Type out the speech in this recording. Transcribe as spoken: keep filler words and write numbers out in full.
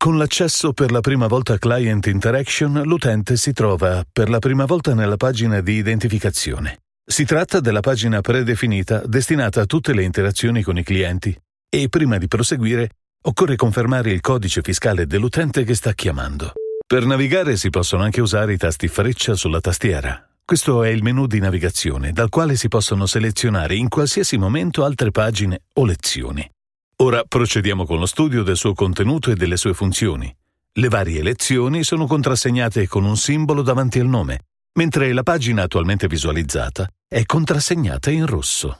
Con l'accesso per la prima volta a Client Interaction, l'utente si trova per la prima volta nella pagina di identificazione. Si tratta della pagina predefinita destinata a tutte le interazioni con i clienti e prima di proseguire occorre confermare il codice fiscale dell'utente che sta chiamando. Per navigare si possono anche usare i tasti freccia sulla tastiera. Questo è il menu di navigazione dal quale si possono selezionare in qualsiasi momento altre pagine o lezioni. Ora procediamo con lo studio del suo contenuto e delle sue funzioni. Le varie lezioni sono contrassegnate con un simbolo davanti al nome, mentre la pagina attualmente visualizzata è contrassegnata in rosso.